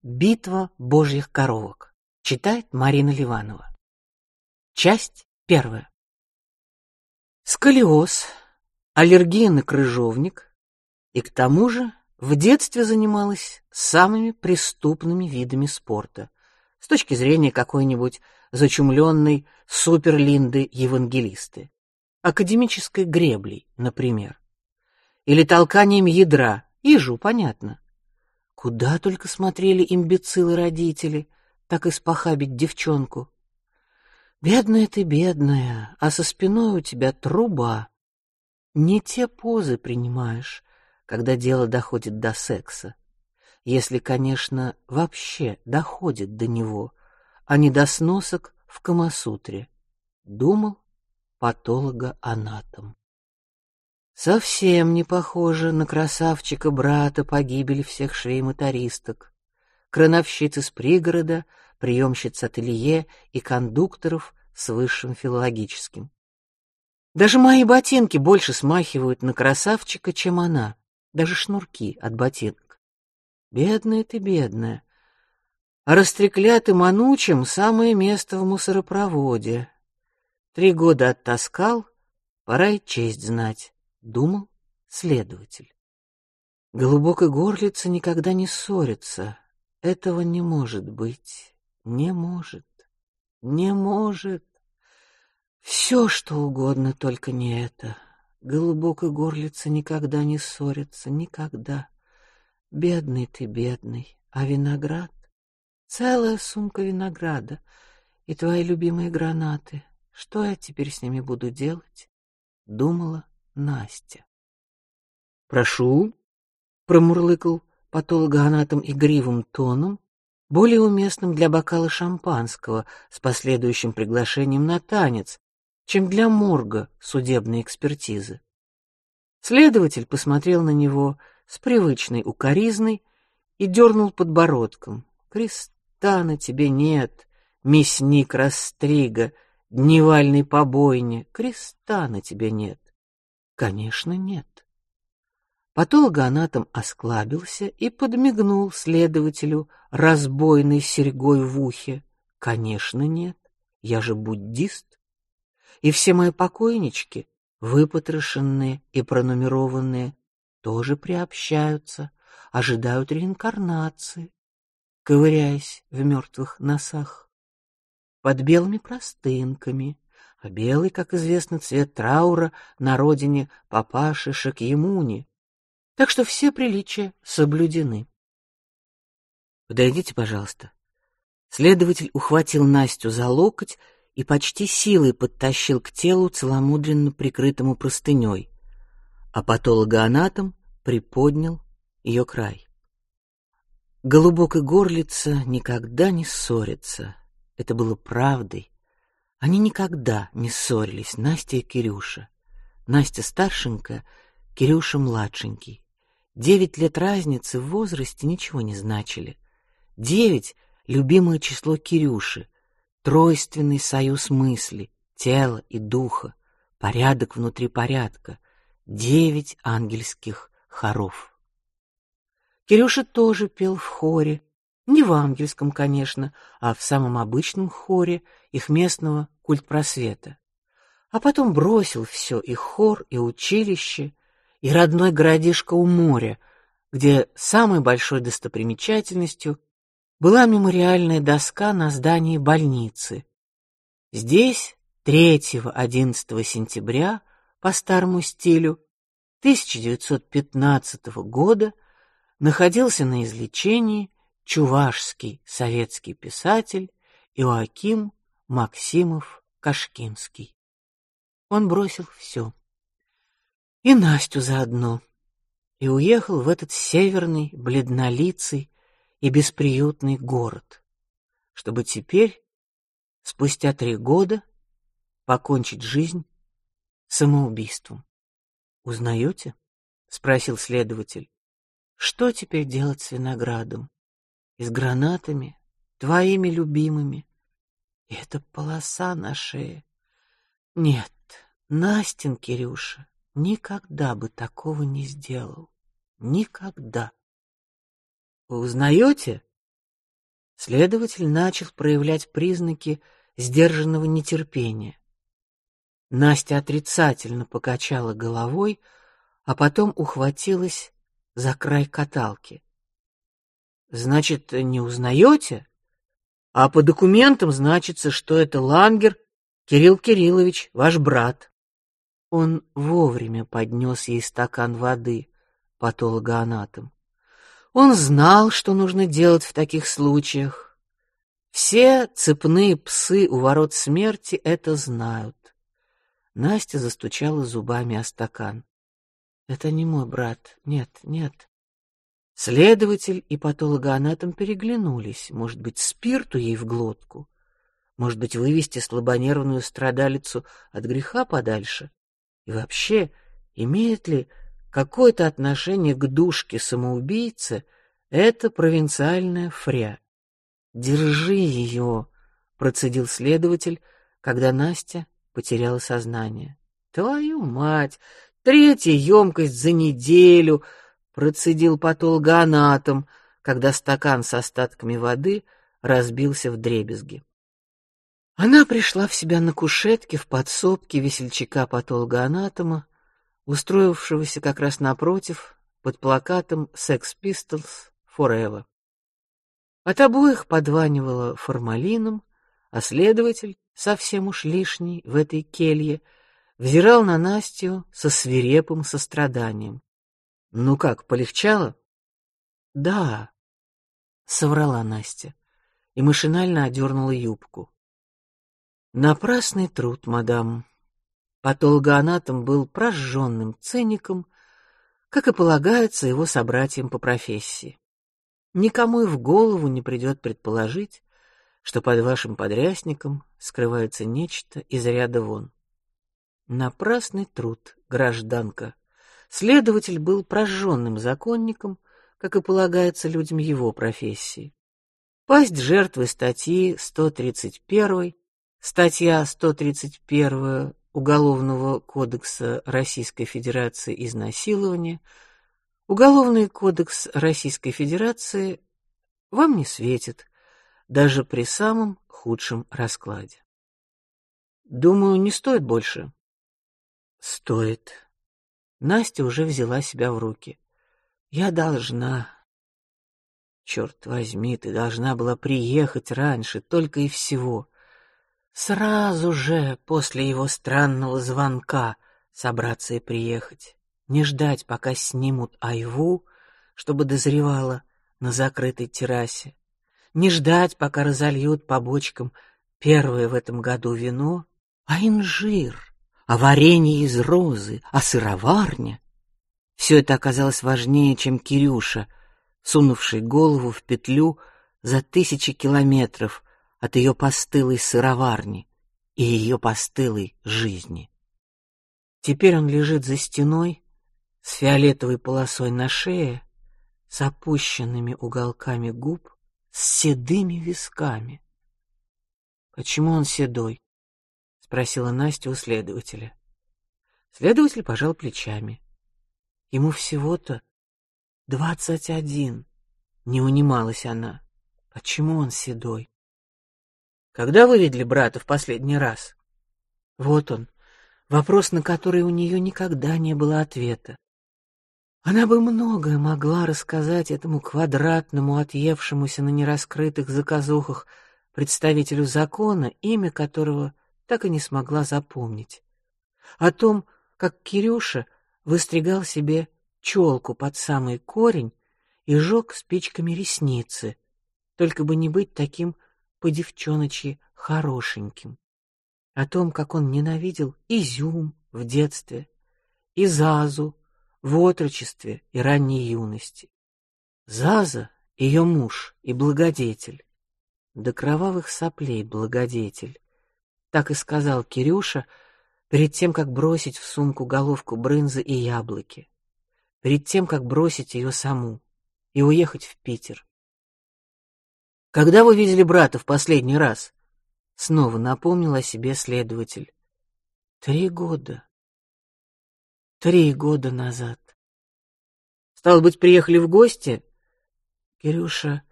Битва божьих коровок. Читает Марина Ливанова. Часть первая. Сколиоз, аллергия на крыжовник, и к тому же в детстве занималась самыми преступными видами спорта с точки зрения какой-нибудь зачумленной суперлинды евангелисты, академической греблей, например, или толканием ядра, ежу понятно. Куда только смотрели имбецилы-родители, так испохабить девчонку. Бедная ты, бедная, а со спиной у тебя труба. Не те позы принимаешь, когда дело доходит до секса. Если, конечно, вообще доходит до него, а не до сносок в Камасутре, думал патологоанатом. Совсем не похоже на красавчика-брата погибели всех швей-мотористок, крановщиц из пригорода, приемщиц ателье и кондукторов с высшим филологическим. Даже мои ботинки больше смахивают на красавчика, чем она, даже шнурки от ботинок. Бедная ты, бедная. А растреклятым анучам самое место в мусоропроводе. 3 года оттаскал, пора и честь знать. Думал следователь. Голубокой горлица никогда не ссорится. Этого не может быть. Не может. Не может. Все, что угодно, только не это. Голубокой горлица никогда не ссорится. Никогда. Бедный ты, бедный. А виноград? Целая сумка винограда. И твои любимые гранаты. Что я теперь с ними буду делать? Думала Настя. Прошу, промурлыкал патологоанатом игривым тоном, более уместным для бокала шампанского с последующим приглашением на танец, чем для морга судебной экспертизы. Следователь посмотрел на него с привычной укоризной и дернул подбородком. Креста на тебе нет, мясник Растрига, дневальный побойня, креста на тебе нет. Конечно, нет. Патологоанатом осклабился и подмигнул следователю разбойной серьгой в ухе. Конечно, нет. Я же буддист. И все мои покойнички, выпотрошенные и пронумерованные, тоже приобщаются, ожидают реинкарнации, ковыряясь в мертвых носах. Под белыми простынками, а белый, как известно, цвет траура на родине папаши Шакьямуни, так что все приличия соблюдены. Подойдите, пожалуйста. Следователь ухватил Настю за локоть и почти силой подтащил к телу, целомудренно прикрытому простыней, а патологоанатом приподнял ее край. Голубокой горлица никогда не ссорится. Это было правдой. Они никогда не ссорились, Настя и Кирюша. Настя старшенькая, Кирюша младшенький. 9 лет разницы в возрасте ничего не значили. 9 — любимое число Кирюши, тройственный союз мысли, тела и духа, порядок внутри порядка, 9 ангельских хоров. Кирюша тоже пел в хоре, не в ангельском, конечно, а в самом обычном хоре их местного культпросвета. А потом бросил все, и хор, и училище, и родной городишко у моря, где самой большой достопримечательностью была мемориальная доска на здании больницы. Здесь 3-11 сентября по старому стилю 1915 года находился на излечении чувашский советский писатель Иоаким Максимов-Кашкинский. Он бросил все, и Настю заодно, и уехал в этот северный, бледнолицый и бесприютный город, чтобы теперь, спустя 3 года, покончить жизнь самоубийством. Узнаете? — спросил следователь. Что теперь делать с виноградом? И с гранатами, твоими любимыми? И эта полоса на шее. Нет, Настин Кирюша никогда бы такого не сделал. Никогда. Вы узнаете? Следователь начал проявлять признаки сдержанного нетерпения. Настя отрицательно покачала головой, а потом ухватилась за край каталки. Значит, не узнаете? А по документам значится, что это Лангер Кирилл Кириллович, ваш брат. Он вовремя поднес ей стакан воды, патологоанатом. Он знал, что нужно делать в таких случаях. Все цепные псы у ворот смерти это знают. Настя застучала зубами о стакан. Это не мой брат. Нет, нет. Следователь и патологоанатом переглянулись. Может быть, спирту ей в глотку? Может быть, вывести слабонервную страдалицу от греха подальше? И вообще, имеет ли какое-то отношение к душке-самоубийце эта провинциальная фря? «Держи ее», — процедил следователь, когда Настя потеряла сознание. «Твою мать! Третья емкость за неделю!» — процедил патологоанатом, когда стакан с остатками воды разбился вдребезги. Она пришла в себя на кушетке в подсобке весельчака-патологоанатома, устроившегося как раз напротив под плакатом «Sex Pistols Forever». От обоих подванивало формалином, а следователь, совсем уж лишний в этой келье, взирал на Настю со свирепым состраданием. «Ну как, полегчало?» «Да», — соврала Настя и машинально одернула юбку. «Напрасный труд, мадам». Патологоанатом был прожженным циником, как и полагается его собратьям по профессии. Никому и в голову не придет предположить, что под вашим подрясником скрывается нечто из ряда вон. Напрасный труд, гражданка. Следователь был прожженным законником, как и полагается людям его профессии. Пасть жертвы статьи 131, статья 131 Уголовного кодекса Российской Федерации изнасилование, Уголовный кодекс Российской Федерации вам не светит, даже при самом худшем раскладе. Думаю, не стоит больше. Стоит. Настя уже взяла себя в руки. Я должна. Черт возьми, ты должна была приехать раньше, только и всего. Сразу же после его странного звонка собраться и приехать. Не ждать, пока снимут айву, чтобы дозревала на закрытой террасе. Не ждать, пока разольют по бочкам первое в этом году вино, а инжир, а варенье из розы, а сыроварня. Все это оказалось важнее, чем Кирюша, сунувший голову в петлю за 1000 километров от ее постылой сыроварни и ее постылой жизни. Теперь он лежит за стеной, с фиолетовой полосой на шее, с опущенными уголками губ, с седыми висками. Почему он седой? Спросила Настя у следователя. Следователь пожал плечами. Ему всего-то 21. Не унималась она. Почему он седой? Когда вы видели брата в последний раз? Вот он, вопрос, на который у нее никогда не было ответа. Она бы многое могла рассказать этому квадратному, отъевшемуся на нераскрытых заказухах представителю закона, имя которого так и не смогла запомнить. О том, как Кирюша выстригал себе челку под самый корень и жег спичками ресницы, только бы не быть таким по-девчоночьи хорошеньким. О том, как он ненавидел изюм в детстве и Зазу в отрочестве и ранней юности. Заза — ее муж и благодетель. До кровавых соплей благодетель. Так и сказал Кирюша перед тем, как бросить в сумку головку брынзы и яблоки. Перед тем, как бросить ее саму и уехать в Питер. Когда вы видели брата в последний раз? Снова напомнил о себе следователь. 3 года. 3 года назад. Стало быть, приехали в гости? Кирюша